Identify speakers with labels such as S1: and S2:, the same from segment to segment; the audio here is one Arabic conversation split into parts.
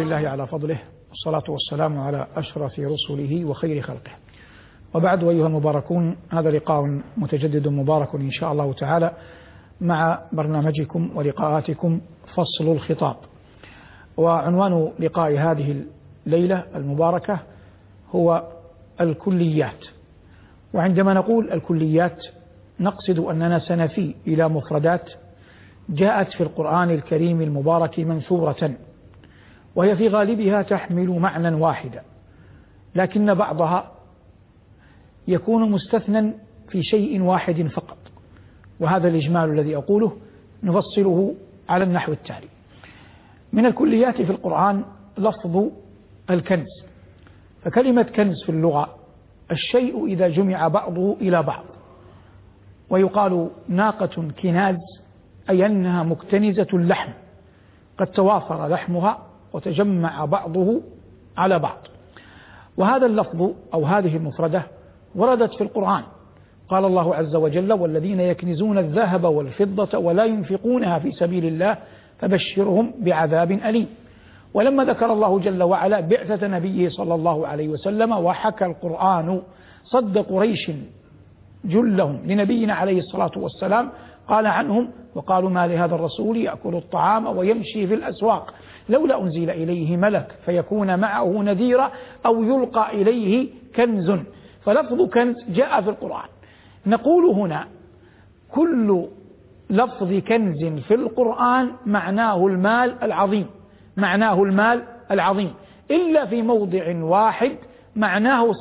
S1: لله على فضله، والصلاة والسلام على أشرف رسله وخير خلقه، وبعد. أيها المباركون، هذا لقاء متجدد مبارك إن شاء الله تعالى مع برنامجكم ولقاءاتكم فصل الخطاب. وعنوان لقاء هذه الليلة المباركة هو الكليات. وعندما نقول الكليات نقصد أننا سنفي إلى مفردات جاءت في القرآن الكريم المبارك منثورة، وهي في غالبها تحمل معنى واحدا، لكن بعضها يكون مستثنى في شيء واحد فقط. وهذا الإجمال الذي أقوله نفصله على النحو التالي: من الكليات في القرآن لفظ الكنز. فكلمة كنز في اللغة الشيء إذا جمع بعضه إلى بعض، ويقال ناقة كناز أي أنها مكتنزة اللحم، قد توافر لحمها وتجمع بعضه على بعض. وهذا اللفظ أو هذه المفردة وردت في القرآن. قال الله عز وجل: والذين يكنزون الذهب والفضة ولا ينفقونها في سبيل الله فبشرهم بعذاب أليم. ولما ذكر الله جل وعلا بعثة نبيه صلى الله عليه وسلم وحكى القرآن صد قريش جلهم لنبينا عليه الصلاة والسلام، قال عنهم: وقالوا ما لهذا الرسول يأكل الطعام ويمشي في الأسواق لولا أنزل إليه ملك فيكون معه نذيرا أو يلقى إليه كنز. فلفظ كنز جاء في القرآن. نقول هنا كل لفظ كنز في القرآن معناه المال العظيم، معناه المال العظيم، إلا في موضع واحد معناه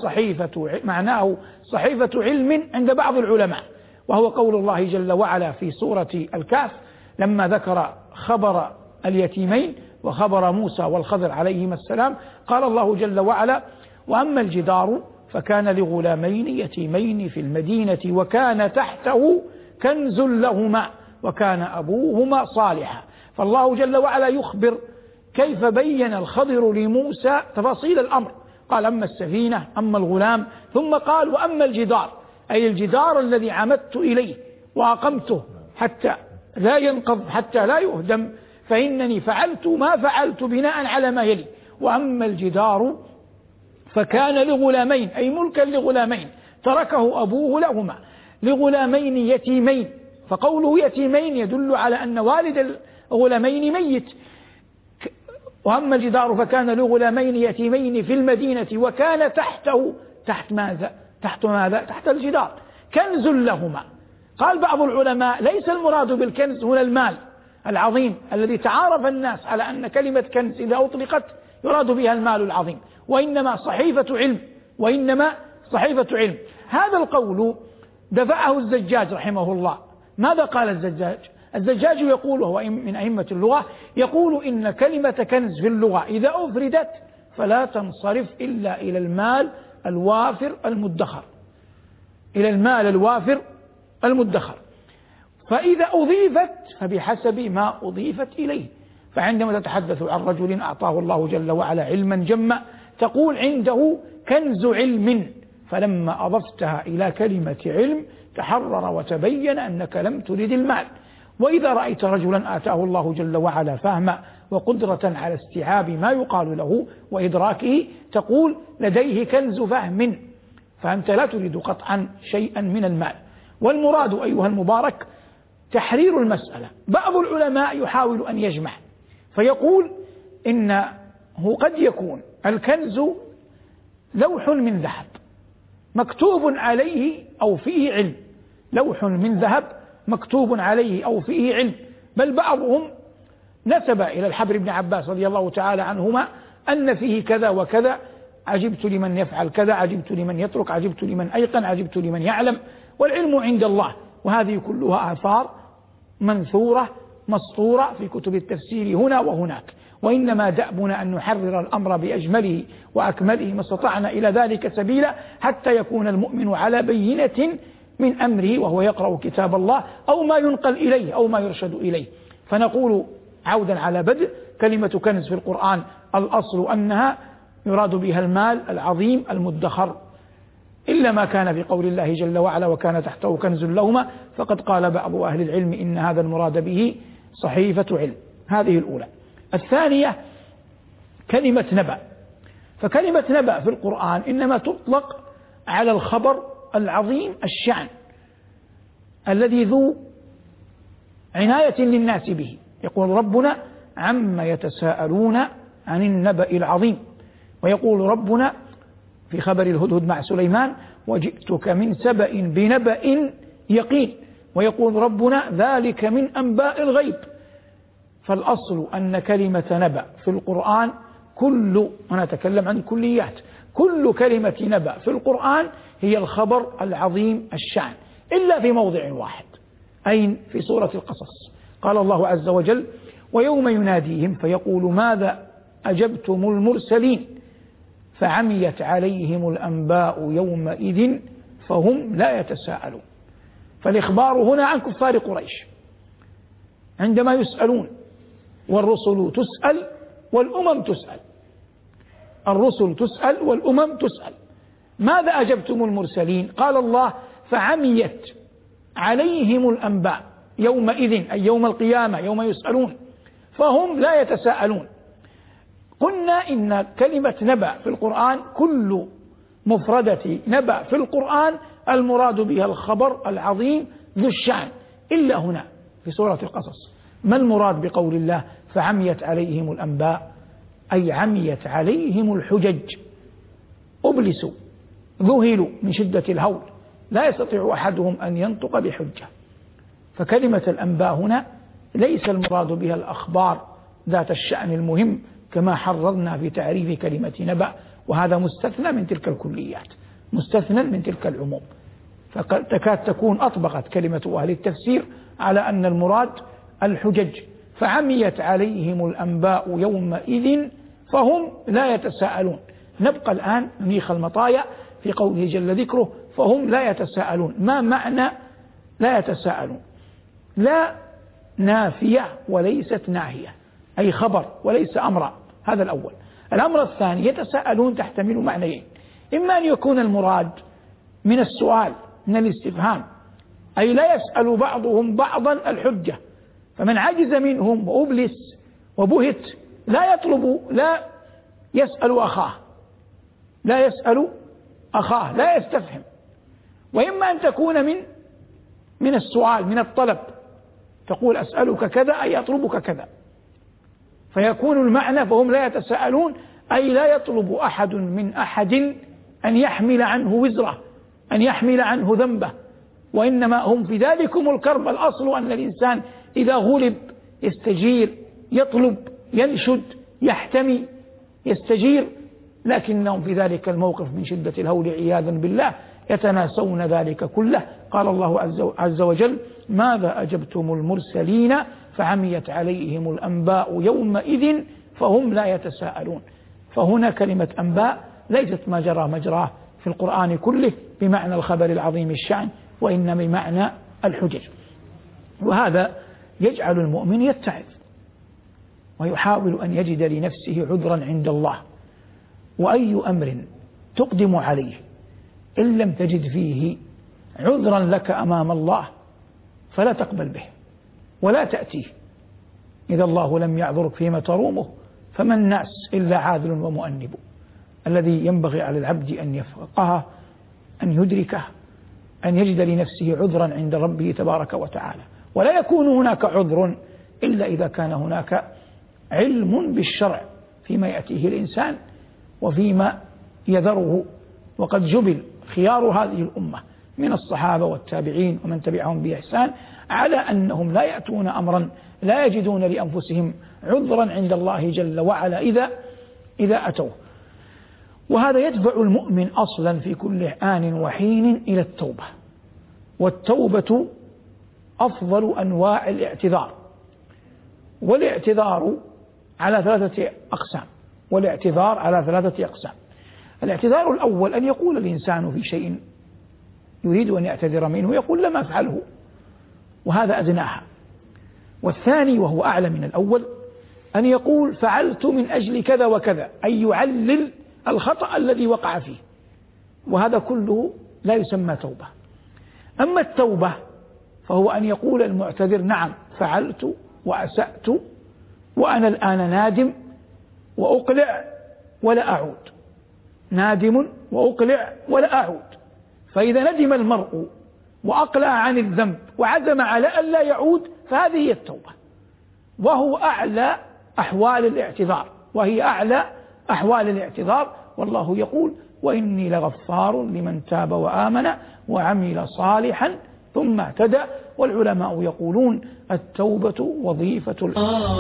S1: صحيفة علم عند بعض العلماء، وهو قول الله جل وعلا في سورة الكهف لما ذكر خبر اليتيمين وخبر موسى والخضر عليهما السلام. قال الله جل وعلا: وأما الجدار فكان لغلامين يتيمين في المدينة وكان تحته كنز لهما وكان أبوهما صالحا. فالله جل وعلا يخبر كيف بين الخضر لموسى تفاصيل الأمر، قال: أما السفينة، أما الغلام، ثم قال: وأما الجدار، أي الجدار الذي عمدت إليه وأقمته حتى لا ينقض حتى لا يهدم، فإنني فعلت ما فعلت بناء على ما يلي. وأما الجدار فكان لغلامين، أي ملكا لغلامين تركه أبوه لهما، لغلامين يتيمين. فقوله يتيمين يدل على أن والد الغلامين ميت. وأما الجدار فكان لغلامين يتيمين في المدينة وكان تحته، تحت ماذا؟ تحت الجدار كنز لهما. قال بعض العلماء: ليس المراد بالكنز هنا المال العظيم الذي تعارف الناس على أن كلمة كنز إذا أطلقت يراد بها المال العظيم، وإنما صحيفة علم. هذا القول دفعه الزجاج رحمه الله. ماذا قال الزجاج؟ الزجاج يقول، وهو من أئمة اللغة، يقول إن كلمة كنز في اللغة إذا أفردت فلا تنصرف إلا إلى المال الوافر المدخر، إلى المال الوافر المدخر. فإذا أضيفت فبحسب ما أضيفت إليه. فعندما تتحدث عن رجل أعطاه الله جل وعلا علما جما تقول عنده كنز علم، فلما أضفتها إلى كلمة علم تحرر وتبين أنك لم ترد المال. وإذا رأيت رجلا آتاه الله جل وعلا فهما وقدرة على استيعاب ما يقال له وإدراكه تقول لديه كنز فهم، فأنت لا تريد قطعا شيئا من المال. والمراد أيها المبارك تحرير المسألة. بعض العلماء يحاول أن يجمع فيقول إنه قد يكون الكنز لوح من ذهب مكتوب عليه أو فيه علم، لوح من ذهب مكتوب عليه أو فيه علم. بل بعضهم نسب إلى الحبر بن عباس رضي الله تعالى عنهما أن فيه كذا وكذا، عجبت لمن يفعل كذا، عجبت لمن يترك، عجبت لمن أيقن، عجبت لمن يعلم، والعلم عند الله. وهذه كلها آثار منثورة مسطورة في كتب التفسير هنا وهناك. وإنما دأبنا أن نحرر الأمر بأجمله وأكمله ما استطعنا إلى ذلك سبيلا، حتى يكون المؤمن على بينة من أمره وهو يقرأ كتاب الله أو ما ينقل إليه أو ما يرشد إليه. فنقول عودا على بدء: كلمة كنز في القرآن الأصل أنها يراد بها المال العظيم المدخر، إلا ما كان في قول الله جل وعلا: وكان تحته كنز لهما، فقد قال بعض أهل العلم إن هذا المراد به صحيفة علم. هذه الأولى. الثانية كلمة نبأ. فكلمة نبأ في القرآن إنما تطلق على الخبر العظيم الشأن الذي ذو عناية للناس به. يقول ربنا عما يتساءلون عن النبأ العظيم، ويقول ربنا في خبر الهدهد مع سليمان وجئتك من سبأ بنبأ يقين، ويقول ربنا ذلك من أنباء الغيب. فالأصل أن كلمة نبأ في القرآن أنا أتكلم عن الكليات، كل كلمة نبأ في القرآن هي الخبر العظيم الشأن، إلا في موضع واحد، أين؟ في سورة القصص. قال الله عز وجل ويوم يناديهم فيقول ماذا أجبتم المرسلين فعميت عليهم الأنباء يومئذ فهم لا يتساءلون. فالإخبار هنا عن كفار قريش عندما يسألون، والرسل تسأل والأمم تسأل، الرسل تسأل والأمم تسأل. ماذا أجبتم المرسلين؟ قال الله فعميت عليهم الأنباء يومئذ، أي يوم القيامة يوم يسألون، فهم لا يتساءلون. قلنا إن كلمة نبأ في القرآن كل مفردة نبأ في القرآن المراد بها الخبر العظيم ذو الشأن، إلا هنا في سورة القصص. ما المراد بقول الله فعميت عليهم الأنباء؟ أي عميت عليهم الحجج، أبلسوا ذهلوا من شدة الهول، لا يستطيع أحدهم أن ينطق بحجة. فكلمة الأنباء هنا ليس المراد بها الأخبار ذات الشأن المهم كما حررنا في تعريف كلمة نبأ، وهذا مستثنى من تلك الكليات، مستثنى من تلك العموم. فتكاد تكون أطبقت كلمة أهل التفسير على أن المراد الحجج. فعميت عليهم الأنباء يومئذ فهم لا يتساءلون. نبقى الآن منيخ المطايا في قوله جل ذكره فهم لا يتساءلون. ما معنى لا يتساءلون؟ لا نافية وليست ناهية، أي خبر وليس أمرا. هذا الأول. الأمر الثاني يتساءلون تحتمل معنيين، إما أن يكون المراد من السؤال من الاستفهام، أي لا يسأل بعضهم بعضا الحجة، فمن عجز منهم وأبلس وبهت لا يسأل أخاه، لا يستفهم. وإما أن تكون من السؤال من الطلب، تقول أسألك كذا أي أطلبك كذا، فيكون المعنى فهم لا يتساءلون أي لا يطلب أحد من أحد أن يحمل عنه وزره، أن يحمل عنه ذنبه، وإنما هم في ذلكم الكرب. الأصل أن الإنسان إذا غلب يستجير، يطلب، ينشد، يحتمي، يستجير، لكنهم في ذلك الموقف من شدة الهول عياذا بالله يتناسون ذلك كله. قال الله عز وجل ماذا أجبتم المرسلين فعميت عليهم الأنباء يومئذ فهم لا يتساءلون. فهنا كلمة أنباء ليست ما جرى مجراه في القرآن كله بمعنى الخبر العظيم الشأن، وإنما بمعنى الحجج. وهذا يجعل المؤمن يتعظ ويحاول أن يجد لنفسه عذرا عند الله. وأي أمر تقدم عليه إن لم تجد فيه عذرا لك أمام الله فلا تقبل به ولا تأتيه. إذا الله لم يعذرك فيما ترومه فما الناس إلا عاذل ومؤنب. الذي ينبغي على العبد أن يفقه، أن يدركه، أن يجد لنفسه عذرا عند ربه تبارك وتعالى. ولا يكون هناك عذر إلا إذا كان هناك علم بالشرع فيما يأتيه الإنسان وفيما يذره. وقد جبل خيار هذه الأمة من الصحابة والتابعين ومن تبعهم بإحسان على أنهم لا يأتون أمرا لا يجدون لأنفسهم عذرا عند الله جل وعلا إذا أتوه. وهذا يدفع المؤمن أصلا في كل آن وحين إلى التوبة. والتوبة أفضل أنواع الاعتذار. والاعتذار على ثلاثة أقسام. الاعتذار الأول أن يقول الإنسان في شيء يريد أن يعتذر منه يقول لم أفعله، وهذا أدناها. والثاني وهو أعلى من الأول أن يقول فعلت من أجل كذا وكذا، أي يعلل الخطأ الذي وقع فيه، وهذا كله لا يسمى توبة. أما التوبة فهو أن يقول المعتذر نعم فعلت وأسأت وأنا الآن نادم، وأقلع ولا أعود، نادم وأقلع ولا أعود. فإذا ندم المرء وأقلع عن الذنب وعزم على أن لا يعود فهذه هي التوبة، وهو أعلى أحوال الاعتذار. والله يقول: وإني لغفار لمن تاب وآمن وعمل صالحا ثم اهتدى. والعلماء يقولون: التوبة وظيفة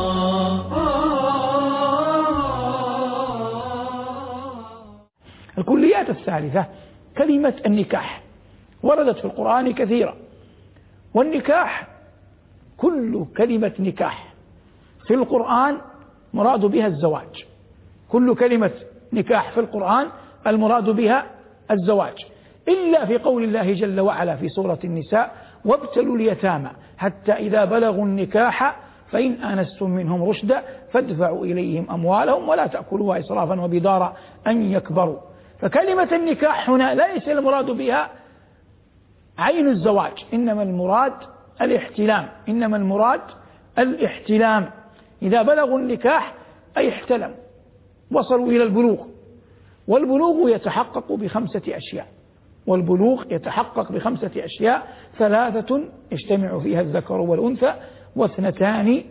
S1: الكليات الثالثة كلمة النكاح، وردت في القرآن كثيرا. والنكاح كل كلمة نكاح في القرآن مراد بها الزواج، كل كلمة نكاح في القرآن المراد بها الزواج، إلا في قول الله جل وعلا في سورة النساء: وابتلوا اليتامى حتى إذا بلغوا النكاح فإن آنستم منهم رشدا فادفعوا إليهم أموالهم ولا تأكلوها إسرافا وبدارا أن يكبروا. فكلمة النكاح هنا ليس المراد بها عين الزواج، إنما المراد الاحتلام. إذا بلغوا النكاح أي احتلموا، وصلوا إلى البلوغ. والبلوغ يتحقق بخمسة أشياء: 3 يجتمع فيها الذكر والأنثى، و2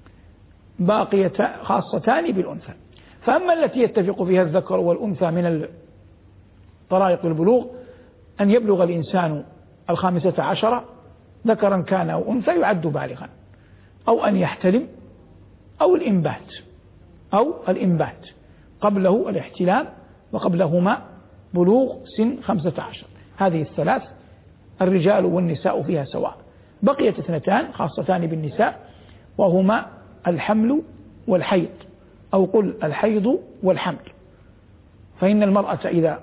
S1: باقية خاصتان بالأنثى. فأما التي يتفق فيها الذكر والأنثى من طرائق البلوغ أن يبلغ الإنسان 15 ذكرا كان أو أنثى يعد بالغا، أو أن يحتلم، أو الإنبات قبله الاحتلام وقبلهما بلوغ سن 15. هذه ال3 الرجال والنساء فيها سواء. بقيت 2 خاصتان بالنساء، وهما الحمل والحيض، أو قل الحيض والحمل. فإن المرأة إذا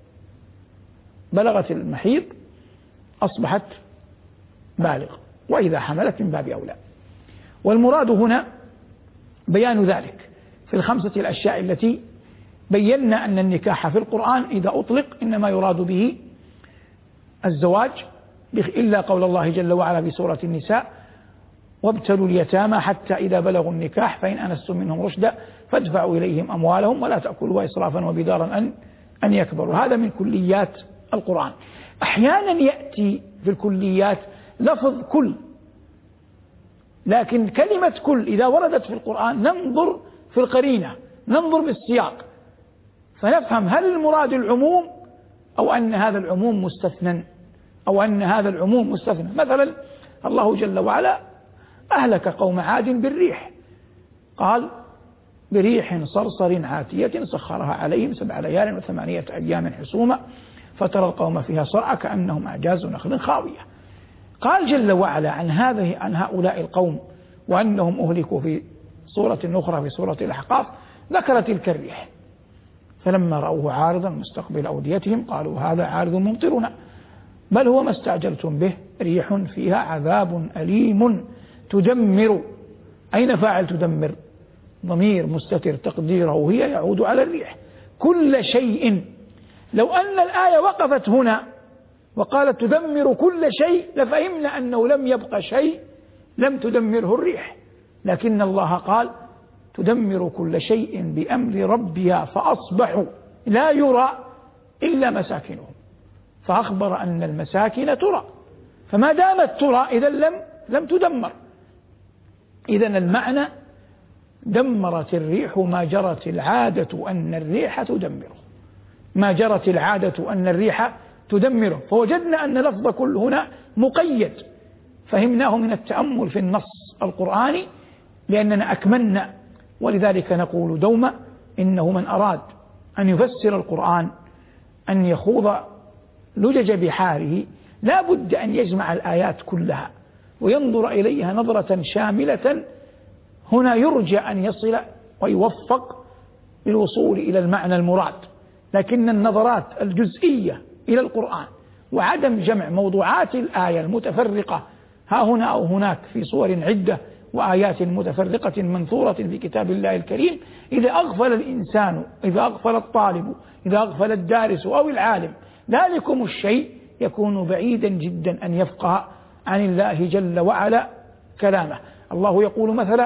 S1: بلغت المحيض أصبحت بالغة، وإذا حملت من باب أولى. والمراد هنا بيان ذلك في ال5 الأشياء التي بينا أن النكاح في القرآن إذا أطلق إنما يراد به الزواج، إلا قول الله جل وعلا في سورة النساء: وابتلوا اليتامى حتى إذا بلغوا النكاح فإن آنستم منهم رشدا فادفعوا إليهم أموالهم ولا تأكلوها إسرافا وبدارا أن يكبروا. هذا من كليات القرآن. أحيانا يأتي في الكليات لفظ كل، لكن كلمة كل إذا وردت في القرآن ننظر في القرينة، ننظر بالسياق فنفهم هل المراد العموم أو أن هذا العموم مستثنى. مثلا الله جل وعلا أهلك قوم عاد بالريح، قال: بريح صرصر عاتية سخرها عليهم 7 ليال و8 أيام حسوما فترى القوم فيها صرعى كأنهم أعجاز نخل خاوية. قال جل وعلا عن هؤلاء القوم وأنهم أهلكوا في سورة أخرى في سورة الأحقاف، ذكر تلك الريح: فلما رأوه عارضا مستقبل أوديتهم قالوا هذا عارض ممطرنا بل هو ما استعجلتم به ريح فيها عذاب أليم تدمر. أين فاعل تدمر؟ ضمير مستتر تقديره هي يعود على الريح. كل شيء. لو أن الآية وقفت هنا وقالت تدمر كل شيء لفهمنا أنه لم يبق شيء لم تدمره الريح، لكن الله قال تدمر كل شيء بأمر ربها فأصبحوا لا يرى إلا مساكنهم، فأخبر أن المساكن ترى، فما دامت ترى إذا لم تدمر. إذا المعنى دمرت الريح ما جرت العادة أن الريح تدمره، ما جرت العادة أن الريح تدمره. فوجدنا أن لفظ كل هنا مقيد، فهمناه من التأمل في النص القرآني لأننا أكملنا. ولذلك نقول دوما إنه من أراد أن يفسر القرآن أن يخوض لجج بحاره لا بد أن يجمع الآيات كلها وينظر إليها نظرة شاملة. هنا يرجى أن يصل ويوفق للوصول إلى المعنى المراد، لكن النظرات الجزئية إلى القرآن وعدم جمع موضوعات الآية المتفرقة ها هنا أو هناك في صور عدة وآيات متفرقة منثورة في كتاب الله الكريم، إذا أغفل الإنسان، إذا أغفل الطالب، إذا أغفل الدارس أو العالم ذلكم الشيء يكون بعيدا جدا أن يفقه عن الله جل وعلا كلامه. الله يقول مثلا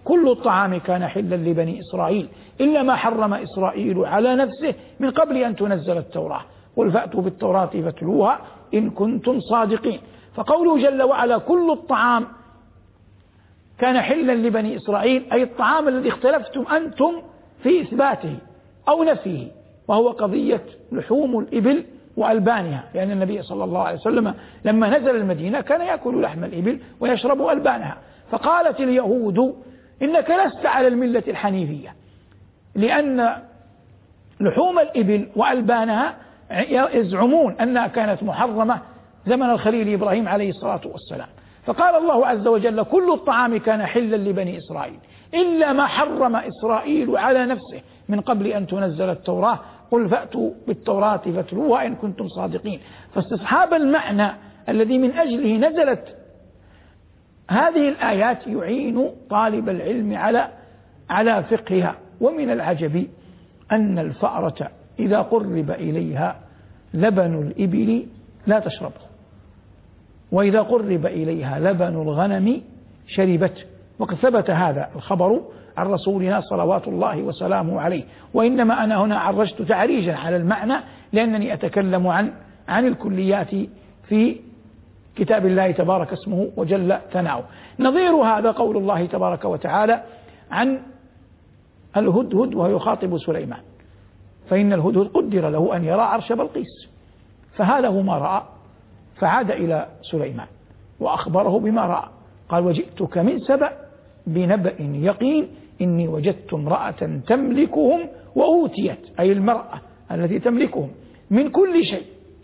S1: كل الطعام كان حلا لبني إسرائيل إلا ما حرم إسرائيل على نفسه من قبل أن تنزل التوراة قل فأتوا بالتوراة فاتلوها إن كنتم صادقين. فقوله جل وعلا كل الطعام كان حلا لبني إسرائيل أي الطعام الذي اختلفتم أنتم في إثباته أو نفيه، وهو قضية لحوم الإبل وألبانها، لأن النبي صلى الله عليه وسلم لما نزل المدينة كان يأكل لحم الإبل ويشرب ألبانها. فقالت اليهود إنك لست على الملة الحنيفية، لأن لحوم الإبل وألبانها يزعمون أنها كانت محرمة زمن الخليل إبراهيم عليه الصلاة والسلام. فقال الله عز وجل كل الطعام كان حلا لبني إسرائيل إلا ما حرم إسرائيل على نفسه من قبل أن تنزل التوراة قل فأتوا بالتوراة فاتلوها إن كنتم صادقين. فاستصحاب المعنى الذي من أجله نزلت هذه الآيات يعين طالب العلم على فقهها. ومن العجب أن الفأرة إذا قرب إليها لبن الإبل لا تشربه، وإذا قرب إليها لبن الغنم شربته، وقد ثبت هذا الخبر عن رسولنا صلوات الله وسلامه عليه. وإنما أنا هنا عرجت تعريجا على المعنى لأنني أتكلم عن الكليات في كتاب الله تبارك اسمه وجل ثناؤه. نظير هذا قول الله تبارك وتعالى عن الهدهد وهو يخاطب سليمان، فإن الهدهد قدر له أن يرى عرش بلقيس، فهذا هو ما رأى، فعاد إلى سليمان وأخبره بما رأى، قال وجئتك من سبأ بنبأ يقين إني وجدت امرأة تملكهم وأوتيت، أي المرأة التي تملكهم من كل شيء.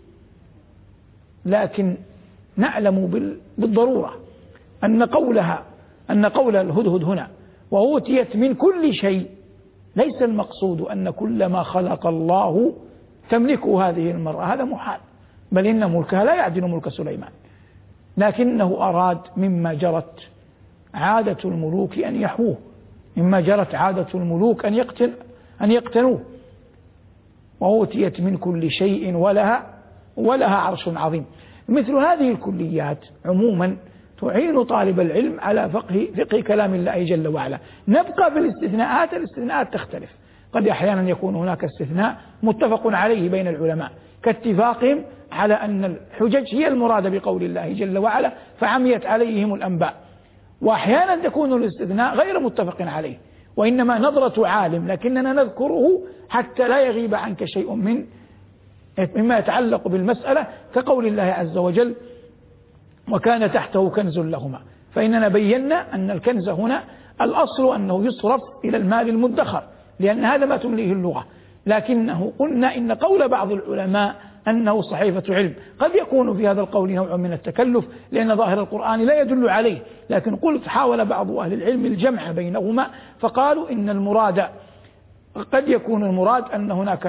S1: لكن نعلم بالضرورة أن قول الهدهد هنا وأوتيت من كل شيء ليس المقصود أن كل ما خلق الله تملكه هذه المرأة، هذا محال، بل إن ملكها لا يعدل ملك سليمان، لكنه أراد مما جرت عادة الملوك أن يحووه، مما جرت عادة الملوك أن يقتنوه. وأوتيت من كل شيء ولها عرش عظيم. مثل هذه الكليات عموما تعين طالب العلم على فقه كلام الله جل وعلا. نبقى في الاستثناءات تختلف، قد أحيانا يكون هناك استثناء متفق عليه بين العلماء كاتفاقهم على أن الحجج هي المراد بقول الله جل وعلا فعميت عليهم الأنباء، وأحيانا تكون الاستثناء غير متفق عليه وإنما نظرة عالم، لكننا نذكره حتى لا يغيب عنك شيء مما يتعلق بالمسألة، كقول الله عز وجل وكان تحته كنز لهما. فإننا بينا أن الكنز هنا الأصل أنه يصرف إلى المال المدخر، لأن هذا ما تمليه اللغة، لكنه قلنا إن قول بعض العلماء أنه صحيفة علم قد يكون في هذا القول نوع من التكلف، لأن ظاهر القرآن لا يدل عليه، لكن قلت حاول بعض أهل العلم الجمع بينهما فقالوا إن المراد قد يكون المراد أن هناك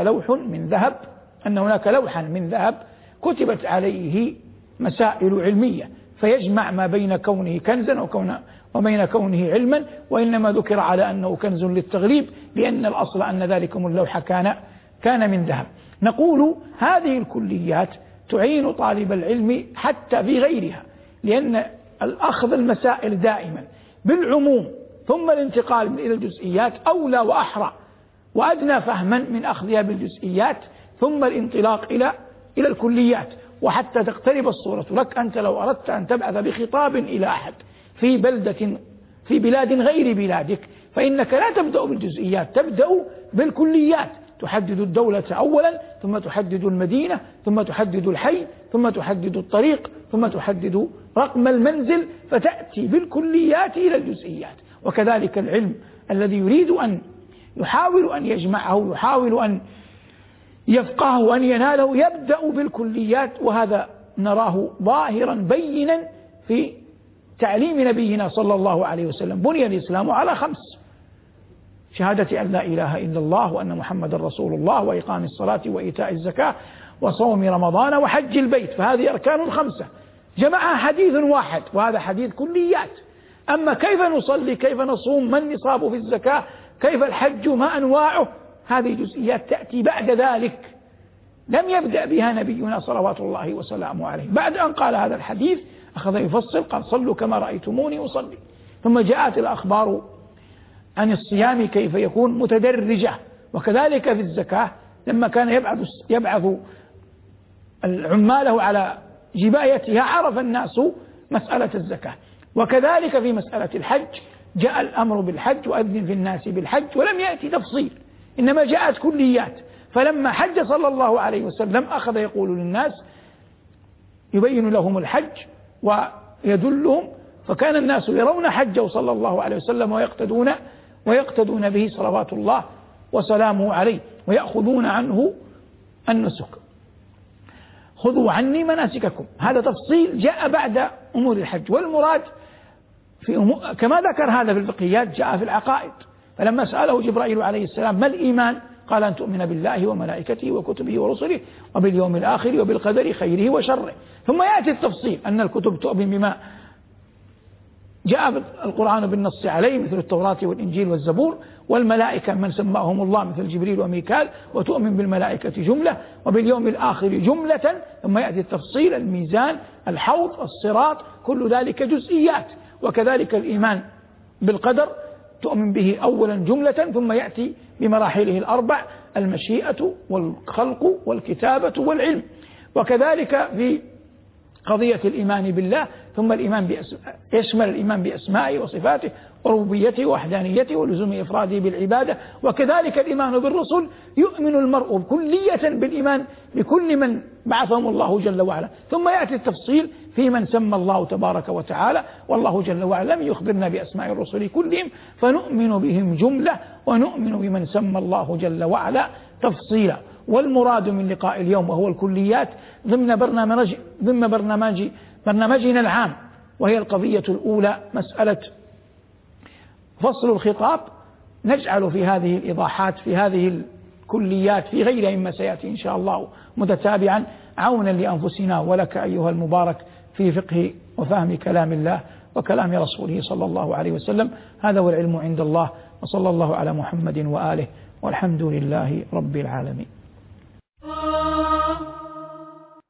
S1: لوحا من ذهب كتبت عليه مسائل علمية، فيجمع ما بين كونه كنزا وبين كونه علما، وإنما ذكر على أنه كنز للتغليب، لأن الأصل أن ذلكم اللوح كان من ذهب. نقول هذه الكليات تعين طالب العلم حتى في غيرها، لأن الأخذ المسائل دائما بالعموم ثم الانتقال إلى الجزئيات أولى وأحرى وأدنى فهما من أخذها بالجزئيات ثم الانطلاق إلى الكليات. وحتى تقترب الصورة لك، أنت لو أردت أن تبعث بخطاب إلى أحد في بلاد غير بلادك، فإنك لا تبدأ بالجزئيات، تبدأ بالكليات، تحدد الدولة أولا، ثم تحدد المدينة، ثم تحدد الحي، ثم تحدد الطريق، ثم تحدد رقم المنزل، فتأتي بالكليات إلى الجزئيات. وكذلك العلم الذي يريد أن يحاول أن يجمعه، يحاول أن يفقهه وأن يناله، يبدأ بالكليات. وهذا نراه ظاهرا بينا في تعليم نبينا صلى الله عليه وسلم. بني الإسلام على 5: شهادة أن لا إله إلا الله وأن محمد رسول الله، وإقام الصلاة وإيتاء الزكاة وصوم رمضان وحج البيت، فهذه أركان 5 جمعها حديث واحد، وهذا حديث كليات. أما كيف نصلي، كيف نصوم، ما النصاب في الزكاة، كيف الحج، ما أنواعه، هذه جزئيات تأتي بعد ذلك، لم يبدأ بها نبينا صلوات الله وسلامه عليه. بعد أن قال هذا الحديث أخذ يفصل، قال صلوا كما رأيتموني أصلي. ثم جاءت الأخبار عن الصيام كيف يكون متدرجة. وكذلك في الزكاة لما كان يبعث عماله على جبايتها عرف الناس مسألة الزكاة. وكذلك في مسألة الحج جاء الأمر بالحج وأذن في الناس بالحج، ولم يأتي تفصيل، إنما جاءت كليات. فلما حج صلى الله عليه وسلم أخذ يقول للناس، يبين لهم الحج ويدلهم، فكان الناس يرون حجه صلى الله عليه وسلم ويقتدون به صلوات الله وسلامه عليه، ويأخذون عنه النسك. خذوا عني مناسككم، هذا تفصيل جاء بعد أمور الحج. والمراد كما ذكر هذا في الفقهيات جاء في العقائد. فلما سأله جبرائيل عليه السلام ما الإيمان؟ قال أن تؤمن بالله وملائكته وكتبه ورسله وباليوم الآخر وبالقدر خيره وشره. ثم يأتي التفصيل أن الكتب تؤمن بما جاء القرآن بالنص عليه مثل التوراة والإنجيل والزبور، والملائكة من سماهم الله مثل جبريل وميكال، وتؤمن بالملائكة جملة وباليوم الآخر جملة. ثم يأتي التفصيل، الميزان، الحوض، الصراط، كل ذلك جزئيات. وكذلك الإيمان بالقدر تؤمن به أولا جملة، ثم يأتي بمراحله الأربع: المشيئة والخلق والكتابة والعلم. وكذلك في قضية الإيمان بالله، ثم الإيمان يشمل الإيمان بأسمائه وصفاته وربوبيته ووحدانيته ولزوم إفراده بالعبادة. وكذلك الإيمان بالرسل، يؤمن المرء كلية بالإيمان بكل من بعثهم الله جل وعلا. ثم يأتي التفصيل في من سمى الله تبارك وتعالى، والله جل وعلا لم يخبرنا بأسماء الرسل كلهم، فنؤمن بهم جملة ونؤمن بمن سمى الله جل وعلا تفصيلا. والمراد من لقاء اليوم وهو الكليات ضمن برنامجنا العام، وهي القضية الأولى مسألة فصل الخطاب، نجعل في هذه الإيضاحات في هذه الكليات في غيرها مما سيأتي إن شاء الله متتابعا، عونا لأنفسنا ولك أيها المبارك في فقه وفهم كلام الله وكلام رسوله صلى الله عليه وسلم. هذا والعلم عند الله، وصلى الله على محمد وآله، والحمد لله رب العالمين.